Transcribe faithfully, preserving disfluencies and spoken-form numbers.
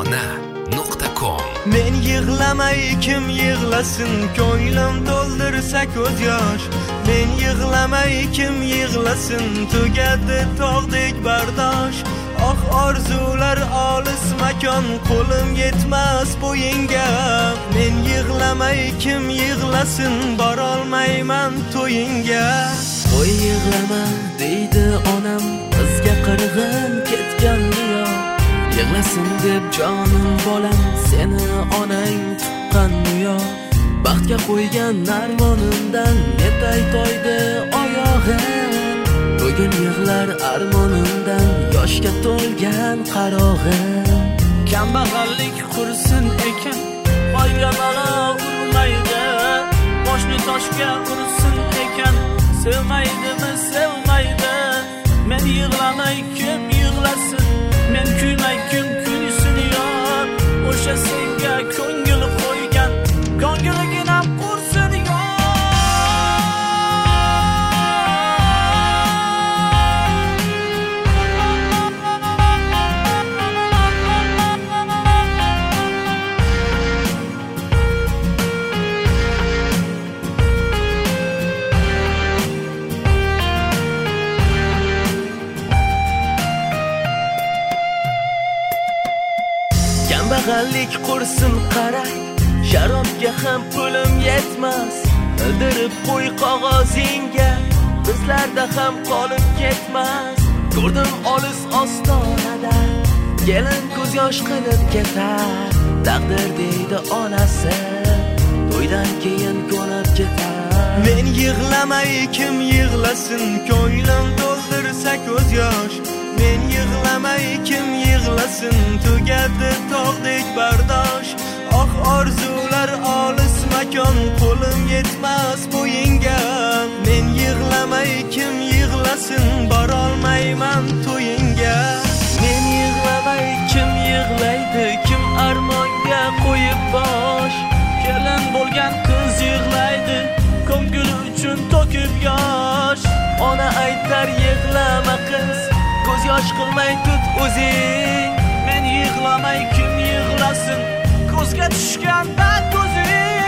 ona nuqta com. Men yig'lamay kim yig'lasin, ko'nglim to'ldirsa ko'z yosh. Men yig'lamay kim yig'lasin, tugadi tog'dek bardosh. Oh orzular olis makon, qo'lim yetmas bo'yinga. Men yig'lamay kim yig'lasin, borolmayman to'yinga. Qo'y yig'lama deydi onam, qizga qirg'in ketgan yo. Yig'lasin deb jonim bolam, seni onang tuqqan yo. Baxtga qo'ygan armonimdan netay toydi oyog'im. Bugun yig'lar armonimdan yoshga to'lgan qarog'im. Kambag'allik qursin ekan, boyga balo urmaydi. Boshni toshga ursin ekan, sevmaydimi sevmaydi. Men yig'lamay kim yig'lasin, men kuymay kim kuysin yor. O'sha senga ko'ngil qo'ygan, ko'ngilgina qursin yor. Kambag'allik qursin qaray, sharobga ham pulim yetmas. Ildirib qo'y qog'ozingga, bizlarda ham qolib ketmas. Ko'rdim olis ostonada, kelin ko'z yosh qilib ketar. Taqdir deydi onasi, to'ydan keyin ko'nib ketar. Men yig'lamay kim yig'lasin, ko'nglim to'ldirsa ko'z yosh. Men yig'lamay kim yig'lasin, tugadi tog'dek bardosh. Oh orzular olis makon, qo'lim yetmas bo'yinga. Men yig'lamay kim yig'lasin, borolmayman to'yinga. Men yig'lamay kim yig'laydi, kim armonga qo'yib bosh. Kelin bo'lgan qiz yig'laydi, ko'ngli uchun to'kib yosh. Ona aytar yig'lama qiz, ko'z yosh qilmay tut o'zing. Men yig'lamay kim yig'lasin, ko'zga tushganda ko'zing.